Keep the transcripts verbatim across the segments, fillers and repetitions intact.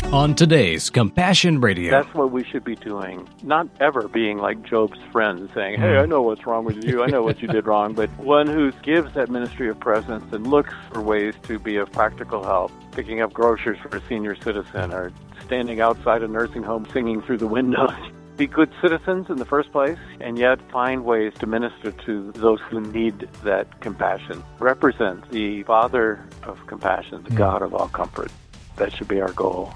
On today's Compassion Radio. That's what we should be doing. Not ever being like Job's friend saying, hey, I know what's wrong with you. I know what you did wrong. But one who gives that ministry of presence and looks for ways to be of practical help, picking up groceries for a senior citizen or standing outside a nursing home singing through the windows. Be good citizens in the first place, and yet find ways to minister to those who need that compassion. Represent the Father of compassion, the God of all comfort. That should be our goal.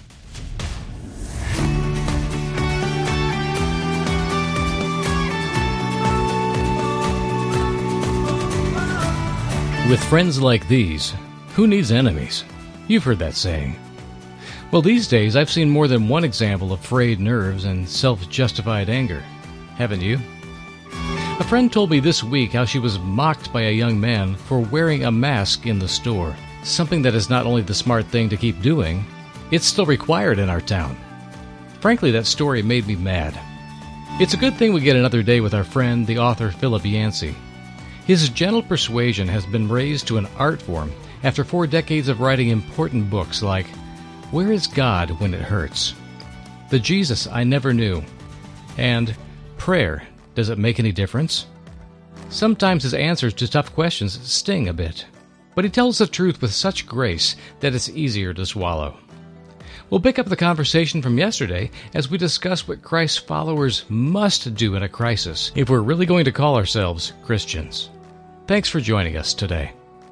With friends like these, who needs enemies? You've heard that saying. Well, these days I've seen more than one example of frayed nerves and self-justified anger. Haven't you? A friend told me this week how she was mocked by a young man for wearing a mask in the store. Something that is not only the smart thing to keep doing, it's still required in our town. Frankly, that story made me mad. It's a good thing we get another day with our friend, the author Philip Yancey. His gentle persuasion has been raised to an art form after four decades of writing important books like Where is God When It Hurts?, The Jesus I Never Knew, and Prayer, Does It Make Any Difference? Sometimes his answers to tough questions sting a bit, but he tells the truth with such grace that it's easier to swallow. We'll pick up the conversation from yesterday as we discuss what Christ's followers must do in a crisis if we're really going to call ourselves Christians. Thanks for joining us today.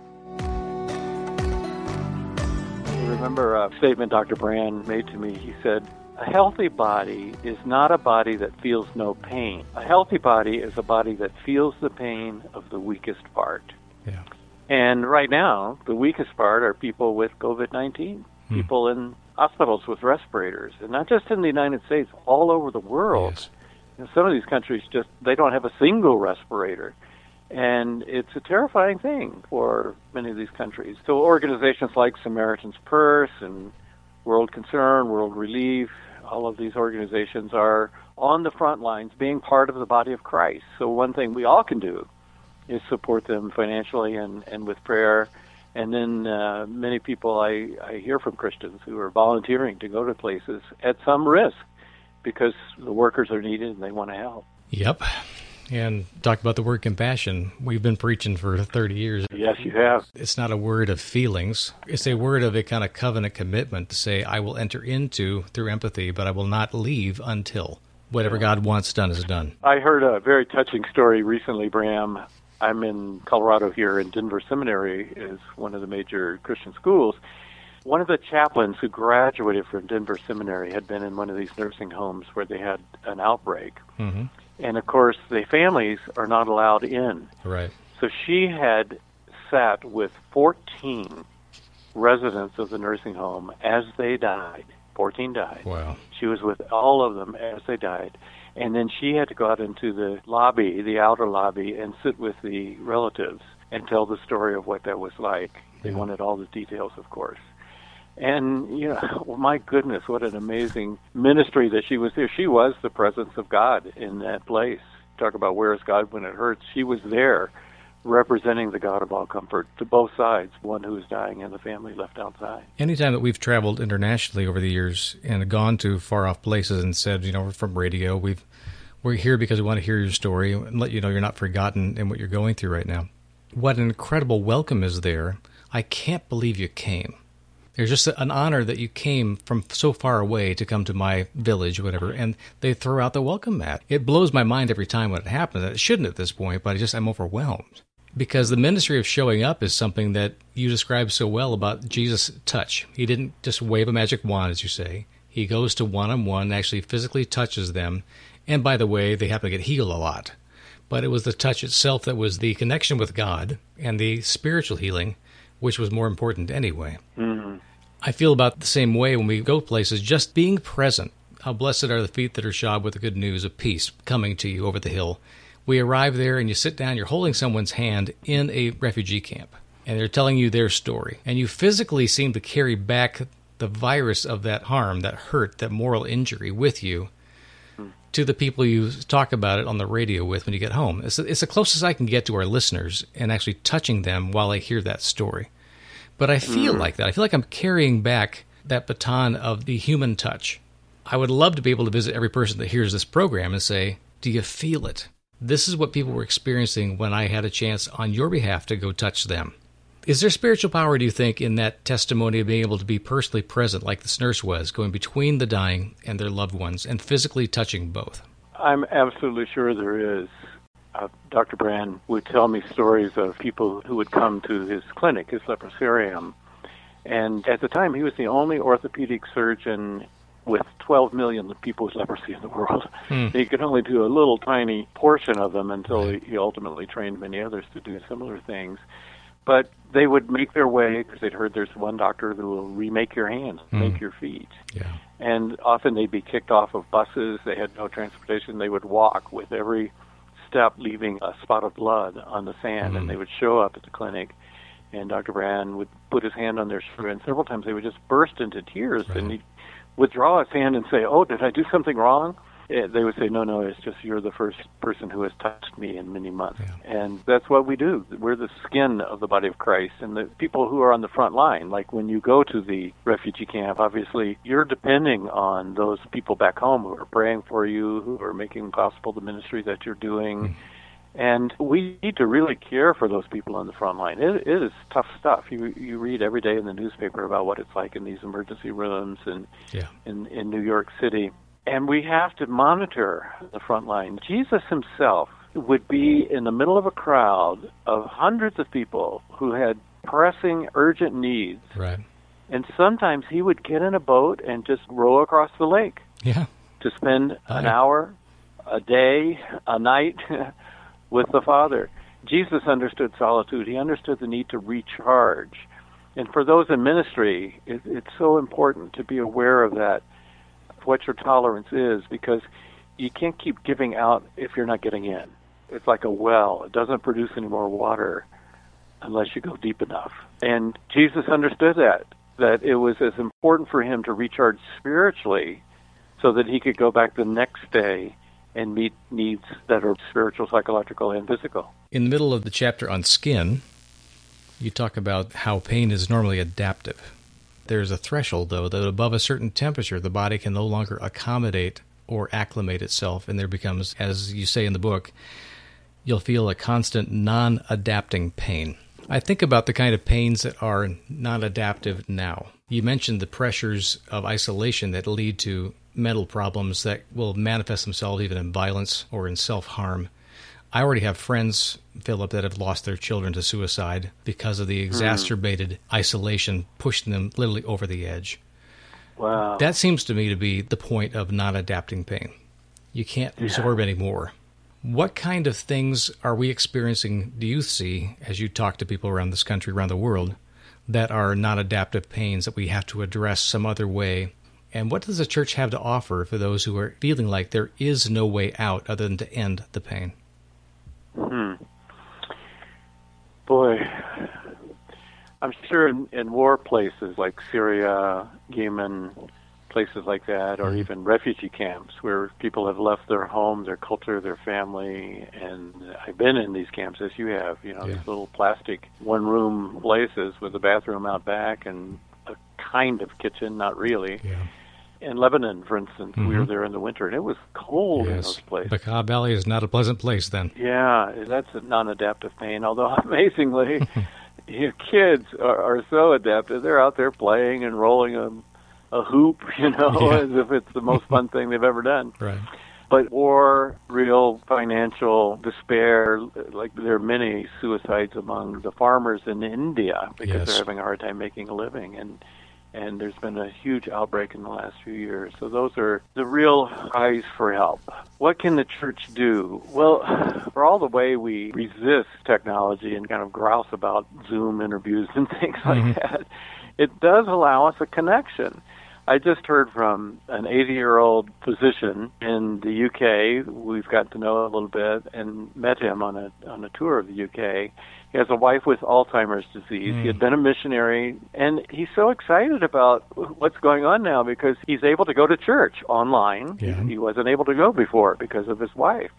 Remember a statement Doctor Brand made to me. He said, a healthy body is not a body that feels no pain. A healthy body is a body that feels the pain of the weakest part. Yeah. And right now, the weakest part are people with covid nineteen, hmm. people in hospitals with respirators, and not just in the United States, all over the world. Yes. You know, some of these countries just, they don't have a single respirator. And it's a terrifying thing for many of these countries. So organizations like Samaritan's Purse and World Concern, World Relief, all of these organizations are on the front lines being part of the body of Christ. So one thing we all can do is support them financially and, and with prayer. And then uh, many people I, I hear from Christians who are volunteering to go to places at some risk because the workers are needed and they want to help. Yep. And talk about the word compassion. We've been preaching for thirty years. Yes, you have. It's not a word of feelings. It's a word of a kind of covenant commitment to say, I will enter into through empathy, but I will not leave until whatever God wants done is done. I heard a very touching story recently, Bram. I'm in Colorado here, and Denver Seminary is one of the major Christian schools. One of the chaplains who graduated from Denver Seminary had been in one of these nursing homes where they had an outbreak. Mm-hmm. And, of course, the families are not allowed in. Right. So she had sat with fourteen residents of the nursing home as they died. fourteen died. Wow. She was with all of them as they died. And then she had to go out into the lobby, the outer lobby, and sit with the relatives and tell the story of what that was like. They yeah. wanted all the details, of course. And, you know, well, my goodness, what an amazing ministry that she was there. She was the presence of God in that place. Talk about where is God when it hurts. She was there representing the God of all comfort to both sides, one who is dying and the family left outside. Anytime that we've traveled internationally over the years and gone to far-off places and said, you know, we're from radio, we've, we're here because we want to hear your story and let you know you're not forgotten in what you're going through right now. What an incredible welcome is there. I can't believe you came. There's just an honor that you came from so far away to come to my village, whatever, and they throw out the welcome mat. It blows my mind every time when it happens. It shouldn't at this point, but I just I'm overwhelmed. Because the ministry of showing up is something that you described so well about Jesus' touch. He didn't just wave a magic wand, as you say. He goes to one-on-one, actually physically touches them, and by the way, they happen to get healed a lot. But it was the touch itself that was the connection with God and the spiritual healing, which was more important anyway. Mm-hmm. I feel about the same way when we go places, just being present. How blessed are the feet that are shod with the good news of peace coming to you over the hill. We arrive there and you sit down, you're holding someone's hand in a refugee camp, and they're telling you their story. And you physically seem to carry back the virus of that harm, that hurt, that moral injury with you to the people you talk about it on the radio with when you get home. It's, it's the closest I can get to our listeners and actually touching them while I hear that story. But I feel mm. like that. I feel like I'm carrying back that baton of the human touch. I would love to be able to visit every person that hears this program and say, do you feel it? This is what people were experiencing when I had a chance on your behalf to go touch them. Is there spiritual power, do you think, in that testimony of being able to be personally present like this nurse was, going between the dying and their loved ones and physically touching both? I'm absolutely sure there is. Uh, Doctor Brand would tell me stories of people who would come to his clinic, his leprosarium. And at the time, he was the only orthopedic surgeon with twelve million people with leprosy in the world. Hmm. He could only do a little tiny portion of them until he, he ultimately trained many others to do similar things. But they would make their way, because they'd heard there's one doctor who will remake your hands, mm. make your feet. Yeah. And often they'd be kicked off of buses. They had no transportation. They would walk with every step leaving a spot of blood on the sand, mm. and they would show up at the clinic, and Doctor Brand would put his hand on their shoulder, and several times they would just burst into tears, right. and he'd withdraw his hand and say, oh, did I do something wrong? They would say, no, no, it's just you're the first person who has touched me in many months. Yeah. And that's what we do. We're the skin of the body of Christ. And the people who are on the front line, like when you go to the refugee camp, obviously you're depending on those people back home who are praying for you, who are making possible the ministry that you're doing. Mm. And we need to really care for those people on the front line. It, it is tough stuff. You you read every day in the newspaper about what it's like in these emergency rooms and yeah. in, in New York City. And we have to monitor the front line. Jesus himself would be in the middle of a crowd of hundreds of people who had pressing, urgent needs. Right. And sometimes he would get in a boat and just row across the lake. Yeah. To spend Hi. an hour, a day, a night with the Father. Jesus understood solitude. He understood the need to recharge. And for those in ministry, it, it's so important to be aware of that, what your tolerance is, because you can't keep giving out if you're not getting in. It's like a well. It doesn't produce any more water unless you go deep enough. And Jesus understood that, that it was as important for him to recharge spiritually so that he could go back the next day and meet needs that are spiritual, psychological, and physical. In the middle of the chapter on skin, you talk about how pain is normally adaptive. There's a threshold, though, that above a certain temperature, the body can no longer accommodate or acclimate itself, and there becomes, as you say in the book, you'll feel a constant non-adapting pain. I think about the kind of pains that are non-adaptive now. You mentioned the pressures of isolation that lead to mental problems that will manifest themselves even in violence or in self-harm. I already have friends, Philip, that have lost their children to suicide because of the exacerbated mm. isolation pushing them literally over the edge. Wow. That seems to me to be the point of non-adapting pain. You can't yeah. absorb anymore. What kind of things are we experiencing, do you see, as you talk to people around this country, around the world, that are non-adaptive pains that we have to address some other way? And what does the church have to offer for those who are feeling like there is no way out other than to end the pain? Hmm. Boy, I'm sure in, in war places like Syria, Yemen, places like that, or mm-hmm. even refugee camps where people have left their home, their culture, their family, and I've been in these camps as you have, you know, yeah. these little plastic one-room places with a bathroom out back and a kind of kitchen, not really. Yeah. In Lebanon, for instance, mm-hmm. we were there in the winter, and it was cold yes. in those places. Bekaa Valley is not a pleasant place then. Yeah, that's a non-adaptive pain, although amazingly, your kids are, are so adaptive. They're out there playing and rolling a, a hoop, you know, yeah. as if it's the most fun thing they've ever done. Right. But war, real financial despair, like there are many suicides among the farmers in India because yes. they're having a hard time making a living. And And there's been a huge outbreak in the last few years. So those are the real cries for help. What can the church do? Well, for all the way we resist technology and kind of grouse about Zoom interviews and things like mm-hmm. that, it does allow us a connection. I just heard from an eighty-year-old physician in the U K. We've got to know a little bit and met him on a on a tour of the U K. He has a wife with Alzheimer's disease. Mm. He had been a missionary, and he's so excited about what's going on now because he's able to go to church online. Yeah. He wasn't able to go before because of his wife.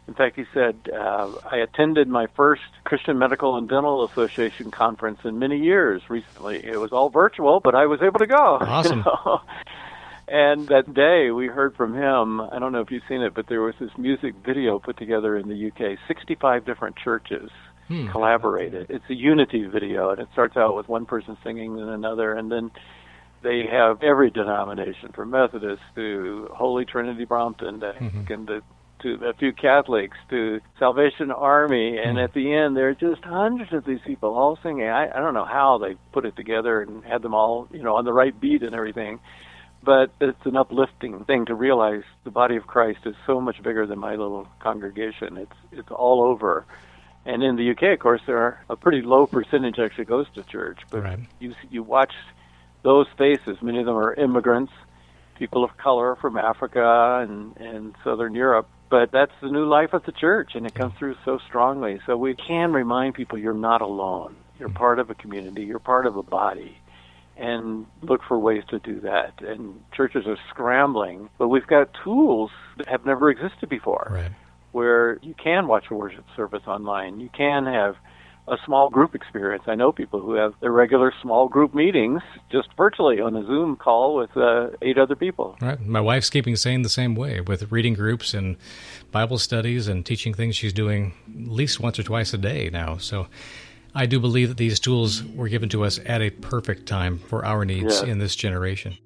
In fact, he said, uh, I attended my first Christian Medical and Dental Association conference in many years recently. It was all virtual, but I was able to go. Awesome. You know? And that day we heard from him, I don't know if you've seen it, but there was this music video put together in the U K. sixty-five different churches hmm. collaborated. It's a unity video, and it starts out with one person singing and another, and then they have every denomination, from Methodist to Holy Trinity Brompton to, mm-hmm. and to, to a few Catholics to Salvation Army, and mm-hmm. at the end there are just hundreds of these people all singing. I, I don't know how they put it together and had them all, you know, on the right beat and everything, but it's an uplifting thing to realize the body of Christ is so much bigger than my little congregation. It's it's all over. And in the U K, of course, there are a pretty low percentage actually goes to church, but right. you you watch those faces. Many of them are immigrants, people of color from Africa and, and Southern Europe. But that's the new life of the church, and it comes through so strongly. So we can remind people you're not alone. You're part of a community. You're part of a body. And look for ways to do that. And churches are scrambling, but we've got tools that have never existed before, right. where you can watch a worship service online. You can have a small group experience. I know people who have their regular small group meetings just virtually on a Zoom call with uh, eight other people. Right. My wife's keeping sane the same way with reading groups and Bible studies and teaching things she's doing at least once or twice a day now. So I do believe that these tools were given to us at a perfect time for our needs yeah. in this generation.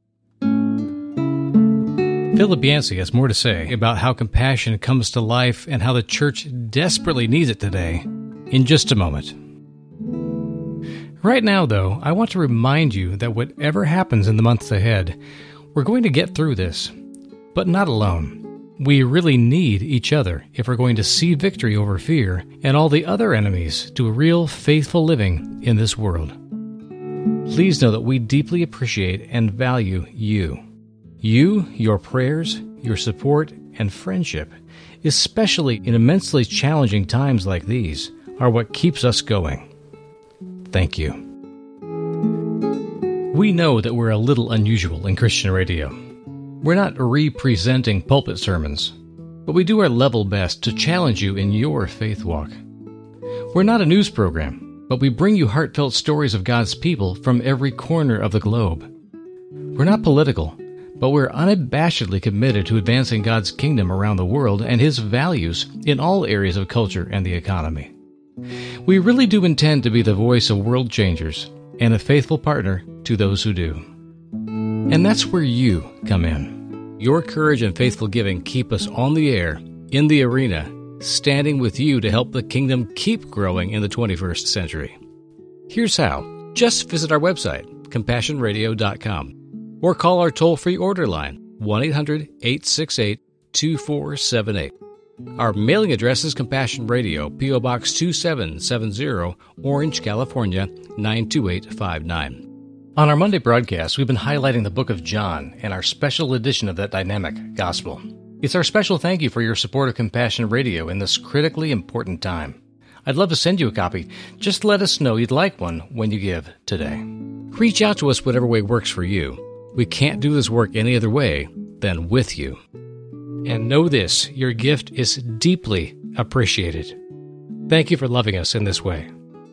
Philip Yancey has more to say about how compassion comes to life and how the church desperately needs it today in just a moment. Right now, though, I want to remind you that whatever happens in the months ahead, we're going to get through this, but not alone. We really need each other if we're going to see victory over fear and all the other enemies to a real faithful living in this world. Please know that we deeply appreciate and value you. You, your prayers, your support, and friendship, especially in immensely challenging times like these, are what keeps us going. Thank you. We know that we're a little unusual in Christian radio. We're not re-presenting pulpit sermons, but we do our level best to challenge you in your faith walk. We're not a news program, but we bring you heartfelt stories of God's people from every corner of the globe. We're not political, but we're unabashedly committed to advancing God's kingdom around the world and His values in all areas of culture and the economy. We really do intend to be the voice of world changers and a faithful partner to those who do. And that's where you come in. Your courage and faithful giving keep us on the air, in the arena, standing with you to help the kingdom keep growing in the twenty-first century. Here's how. Just visit our website, compassion radio dot com, or call our toll-free order line, one eight hundred, eight six eight, two four seven eight. Our mailing address is Compassion Radio, P O. Box two seven seven zero, Orange, California, nine two eight five nine. On our Monday broadcast, we've been highlighting the book of John and our special edition of that dynamic gospel. It's our special thank you for your support of Compassion Radio in this critically important time. I'd love to send you a copy. Just let us know you'd like one when you give today. Reach out to us whatever way works for you. We can't do this work any other way than with you. And know this, your gift is deeply appreciated. Thank you for loving us in this way.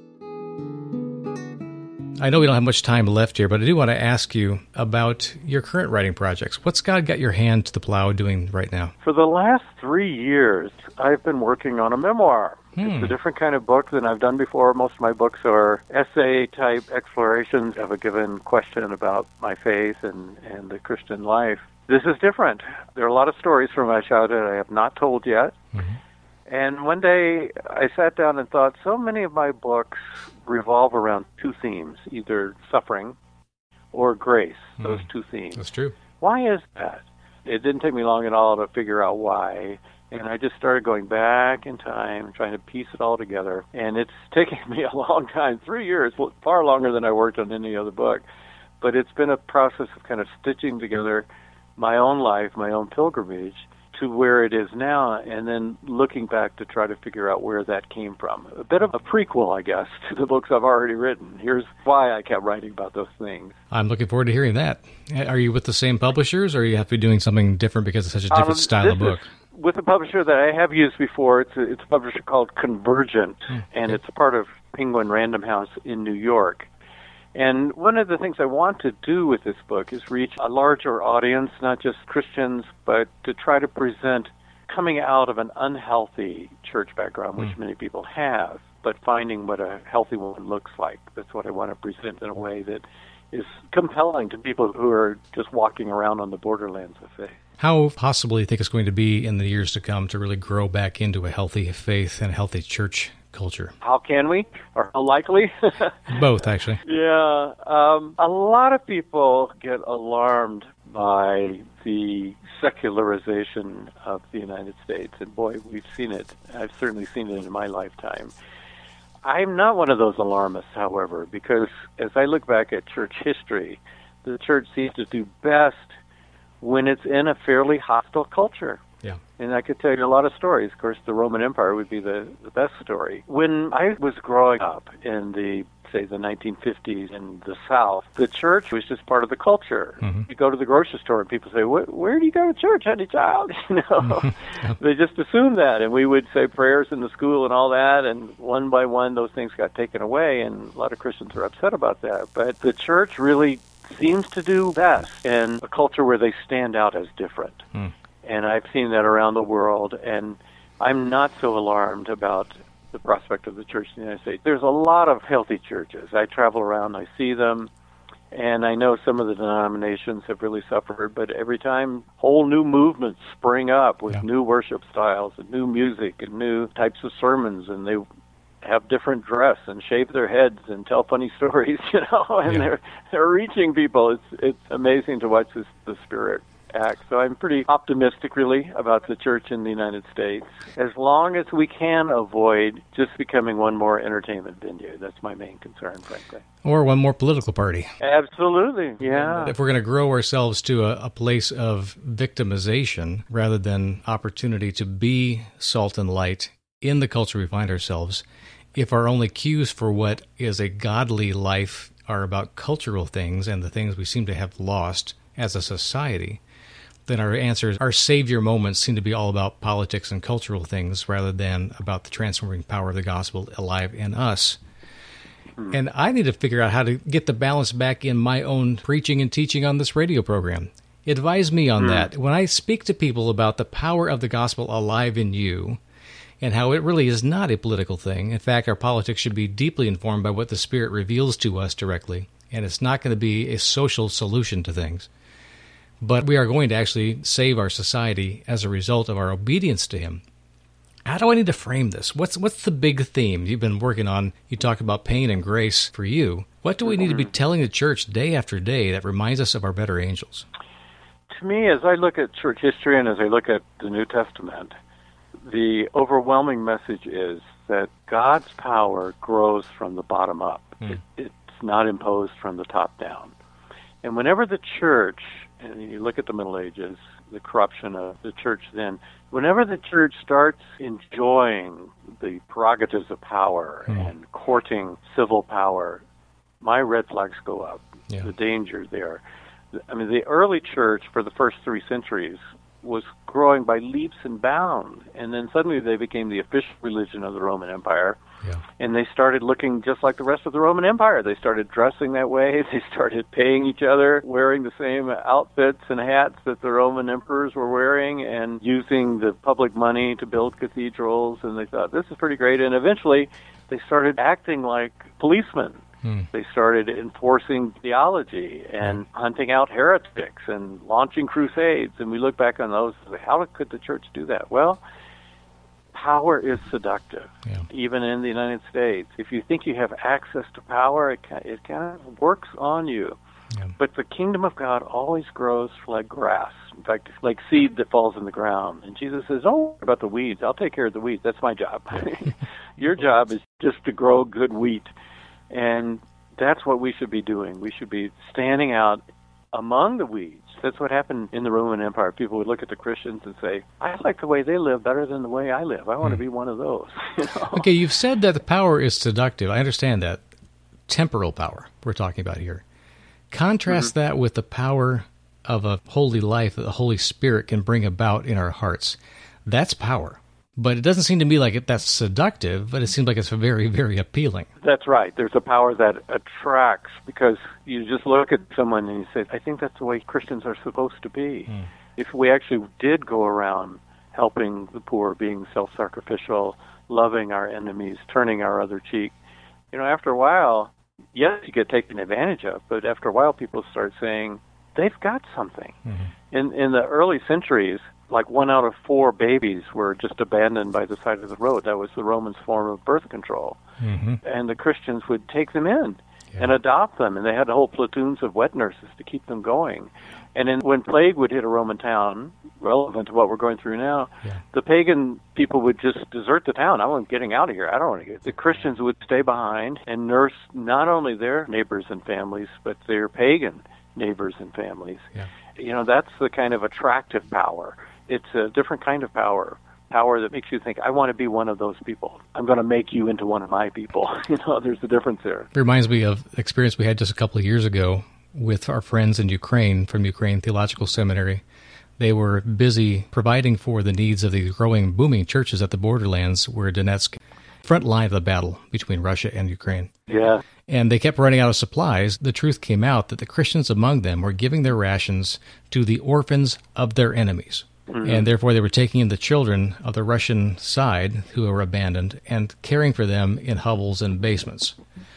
I know we don't have much time left here, but I do want to ask you about your current writing projects. What's God got your hand to the plow doing right now? For the last three years, I've been working on a memoir. Hmm. It's a different kind of book than I've done before. Most of my books are essay-type explorations of a given question about my faith and, and the Christian life. This is different. There are a lot of stories from my childhood I have not told yet. Mm-hmm. And one day I sat down and thought, so many of my books revolve around two themes, either suffering or grace, mm. those two themes. That's true. Why is that? It didn't take me long at all to figure out why. And I just started going back in time, trying to piece it all together. And it's taken me a long time, three years, far longer than I worked on any other book. But it's been a process of kind of stitching together my own life, my own pilgrimage, to where it is now, and then looking back to try to figure out where that came from. A bit of a prequel, I guess, to the books I've already written. Here's why I kept writing about those things. I'm looking forward to hearing that. Are you with the same publishers, or you have to be doing something different because it's such a different um, style of book? Is, with a publisher that I have used before. It's a, it's a publisher called Convergent, mm, and it's a part of Penguin Random House in New York. And one of the things I want to do with this book is reach a larger audience, not just Christians, but to try to present coming out of an unhealthy church background, which mm. many people have, but finding what a healthy one looks like. That's what I want to present in a way that is compelling to people who are just walking around on the borderlands of faith. How possible do you think it's going to be in the years to come to really grow back into a healthy faith and a healthy church culture? How can we? Or how likely? Both, actually. Yeah. Um, a lot of people get alarmed by the secularization of the United States. And boy, we've seen it. I've certainly seen it in my lifetime. I'm not one of those alarmists, however, because as I look back at church history, the church seems to do best when it's in a fairly hostile culture. Yeah. And I could tell you a lot of stories. Of course, the Roman Empire would be the, the best story. When I was growing up in the, say, the nineteen fifties in the South, the church was just part of the culture. Mm-hmm. You go to the grocery store and people say, where do you go to church, honey child? You know, mm-hmm. Yep. They just assumed that. And we would say prayers in the school and all that. And one by one, those things got taken away. And a lot of Christians are upset about that. But the church really seems to do best in a culture where they stand out as different. Mm. And I've seen that around the world, and I'm not so alarmed about the prospect of the church in the United States. There's a lot of healthy churches. I travel around, I see them, and I know some of the denominations have really suffered, but every time whole new movements spring up with yeah. new worship styles and new music and new types of sermons, and they have different dress and shave their heads and tell funny stories, you know, and yeah. they're they're reaching people. It's it's amazing to watch this, the Spirit act. So I'm pretty optimistic, really, about the church in the United States, as long as we can avoid just becoming one more entertainment venue. That's my main concern, frankly. Or one more political party. Absolutely, yeah. If we're going to grow ourselves to a, a place of victimization rather than opportunity to be salt and light in the culture we find ourselves, if our only cues for what is a godly life are about cultural things and the things we seem to have lost as a society, then our answers, our savior moments seem to be all about politics and cultural things rather than about the transforming power of the gospel alive in us. Hmm. And I need to figure out how to get the balance back in my own preaching and teaching on this radio program. Advise me on hmm. that. When I speak to people about the power of the gospel alive in you and how it really is not a political thing. In fact, our politics should be deeply informed by what the Spirit reveals to us directly, and it's not going to be a social solution to things. But we are going to actually save our society as a result of our obedience to Him. How do I need to frame this? What's what's the big theme you've been working on? You talk about pain and grace for you. What do we need to be telling the church day after day that reminds us of our better angels? To me, as I look at church history and as I look at the New Testament, the overwhelming message is that God's power grows from the bottom up. Mm. It, it's not imposed from the top down. And whenever the church, and you look at the Middle Ages, the corruption of the church then, whenever the church starts enjoying the prerogatives of power mm. and courting civil power, my red flags go up. Yeah. The danger there. I mean, the early church for the first three centuries was growing by leaps and bounds, and then suddenly they became the official religion of the Roman Empire, yeah. and they started looking just like the rest of the Roman Empire. They started dressing that way. They started paying each other, wearing the same outfits and hats that the Roman emperors were wearing, and using the public money to build cathedrals, and they thought, this is pretty great, and eventually they started acting like policemen. Hmm. They started enforcing theology and hunting out heretics and launching crusades. And we look back on those and say, how could the church do that? Well, power is seductive, yeah. even in the United States. If you think you have access to power, it, it kind of works on you. Yeah. But the kingdom of God always grows like grass. In fact, like seed that falls in the ground. And Jesus says, don't worry about the weeds. I'll take care of the weeds. That's my job. Yeah. Your job is just to grow good wheat. And that's what we should be doing. We should be standing out among the weeds. That's what happened in the Roman Empire. People would look at the Christians and say, I like the way they live better than the way I live. I want mm. to be one of those. You know? Okay, you've said that the power is seductive. I understand that. Temporal power we're talking about here. Contrast mm-hmm. that with the power of a holy life that the Holy Spirit can bring about in our hearts. That's power. But it doesn't seem to me like it, that's seductive, but it seems like it's very, very appealing. That's right. There's a power that attracts, because you just look at someone and you say, I think that's the way Christians are supposed to be. Mm. If we actually did go around helping the poor, being self-sacrificial, loving our enemies, turning our other cheek, you know, after a while, yes, you get taken advantage of, but after a while people start saying, they've got something. Mm-hmm. In in the early centuries, like one out of four babies were just abandoned by the side of the road. That was the Romans' form of birth control. Mm-hmm. And the Christians would take them in yeah. and adopt them, and they had whole platoons of wet nurses to keep them going. And then when plague would hit a Roman town, relevant to what we're going through now, yeah. the pagan people would just desert the town. I'm getting out of here. I don't want to get. The Christians would stay behind and nurse not only their neighbors and families, but their pagan neighbors and families. Yeah. You know, that's the kind of attractive power. It's a different kind of power, power that makes you think, I want to be one of those people. I'm going to make you into one of my people. You know, there's a difference there. It reminds me of an experience we had just a couple of years ago with our friends in Ukraine from Ukraine Theological Seminary. They were busy providing for the needs of these growing, booming churches at the borderlands where Donetsk, front line of the battle between Russia and Ukraine. Yeah. And they kept running out of supplies. The truth came out that the Christians among them were giving their rations to the orphans of their enemies. Mm-hmm. And therefore they were taking in the children of the Russian side who were abandoned and caring for them in hovels and basements.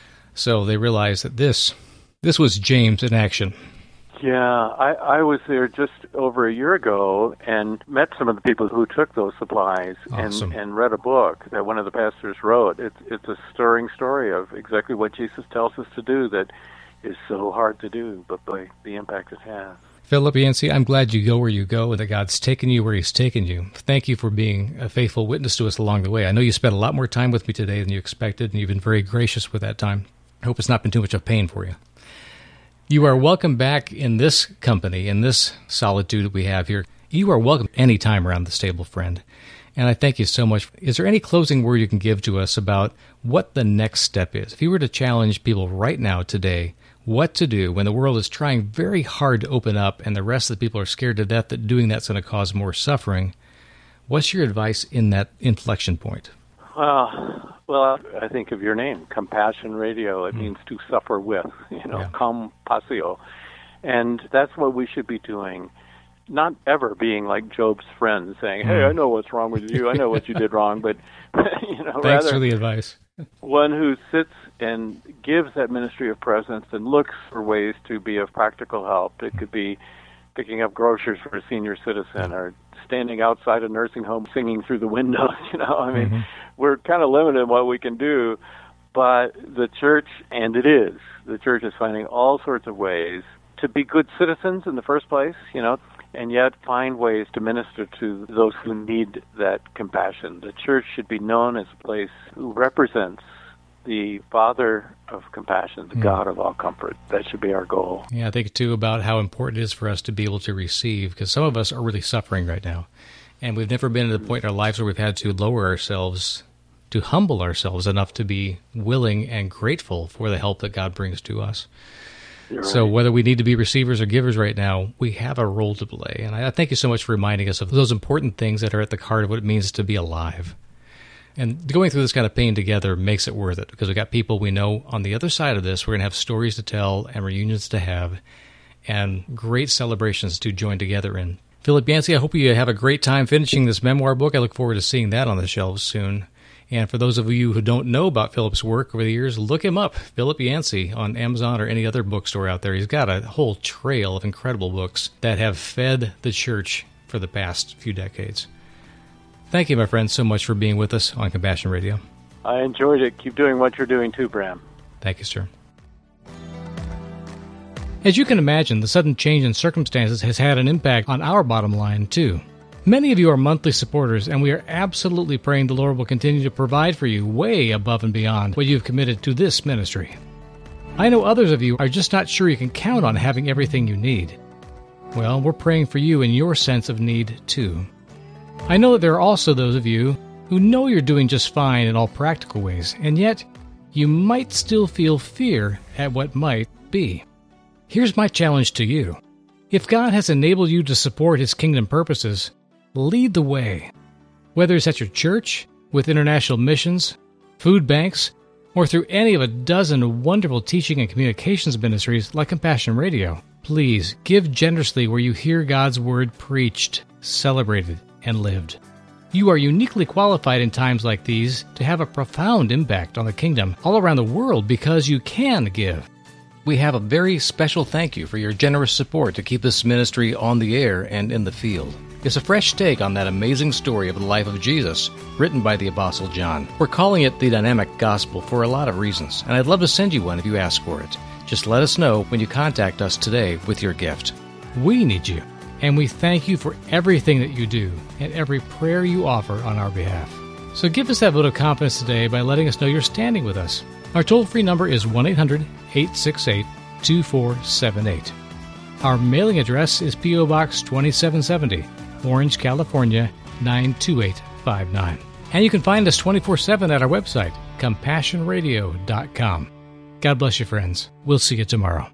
So they realized that this this was James in action. Yeah, I, I was there just over a year ago and met some of the people who took those supplies awesome. and, and read a book that one of the pastors wrote. It's, it's a stirring story of exactly what Jesus tells us to do that is so hard to do, but by the impact it has. Philip Yancey, I'm glad you go where you go and that God's taken you where He's taken you. Thank you for being a faithful witness to us along the way. I know you spent a lot more time with me today than you expected, and you've been very gracious with that time. I hope it's not been too much of pain for you. You are welcome back in this company, in this solitude that we have here. You are welcome any time around this table, friend. And I thank you so much. Is there any closing word you can give to us about what the next step is? If you were to challenge people right now today, what to do when the world is trying very hard to open up and the rest of the people are scared to death that doing that's going to cause more suffering, what's your advice in that inflection point? Uh, well, I think of your name, Compassion Radio. It mm. means to suffer with, you know, yeah. compasio. And that's what we should be doing. Not ever being like Job's friend saying, hey, mm. I know what's wrong with you. I know what you did wrong. But, you know, Thanks rather for the advice. One who sits and gives that ministry of presence and looks for ways to be of practical help. It could be picking up groceries for a senior citizen or standing outside a nursing home singing through the windows. You know, I mean, mm-hmm. we're kind of limited in what we can do, but the church, and it is, the church is finding all sorts of ways to be good citizens in the first place, you know, and yet find ways to minister to those who need that compassion. The church should be known as a place who represents the Father of compassion, the mm. God of all comfort. That should be our goal. Yeah, I think, too, about how important it is for us to be able to receive, because some of us are really suffering right now, and we've never been at a point in our lives where we've had to lower ourselves, to humble ourselves enough to be willing and grateful for the help that God brings to us. Right. So whether we need to be receivers or givers right now, we have a role to play. And I thank you so much for reminding us of those important things that are at the heart of what it means to be alive. And going through this kind of pain together makes it worth it, because we've got people we know on the other side of this. We're going to have stories to tell and reunions to have and great celebrations to join together in. Philip Yancey, I hope you have a great time finishing this memoir book. I look forward to seeing that on the shelves soon. And for those of you who don't know about Philip's work over the years, look him up, Philip Yancey, on Amazon or any other bookstore out there. He's got a whole trail of incredible books that have fed the church for the past few decades. Thank you, my friend, so much for being with us on Compassion Radio. I enjoyed it. Keep doing what you're doing too, Bram. Thank you, sir. As you can imagine, the sudden change in circumstances has had an impact on our bottom line, too. Many of you are monthly supporters, and we are absolutely praying the Lord will continue to provide for you way above and beyond what you've committed to this ministry. I know others of you are just not sure you can count on having everything you need. Well, we're praying for you in your sense of need, too. I know that there are also those of you who know you're doing just fine in all practical ways, and yet you might still feel fear at what might be. Here's my challenge to you. If God has enabled you to support His kingdom purposes, lead the way. Whether it's at your church, with international missions, food banks, or through any of a dozen wonderful teaching and communications ministries like Compassion Radio, please give generously where you hear God's Word preached, celebrated, and lived. You are uniquely qualified in times like these to have a profound impact on the kingdom all around the world because you can give. We have a very special thank you for your generous support to keep this ministry on the air and in the field. It's a fresh take on that amazing story of the life of Jesus, written by the Apostle John. We're calling it the Dynamic Gospel for a lot of reasons, and I'd love to send you one if you ask for it. Just let us know when you contact us today with your gift. We need you, and we thank you for everything that you do and every prayer you offer on our behalf. So give us that vote of confidence today by letting us know you're standing with us. Our toll-free number is one eight hundred eight six eight two four seven eight. Our mailing address is P O. Box twenty-seven seventy, Orange, California, nine two eight five nine. And you can find us twenty-four seven at our website, compassion radio dot com. God bless you, friends. We'll see you tomorrow.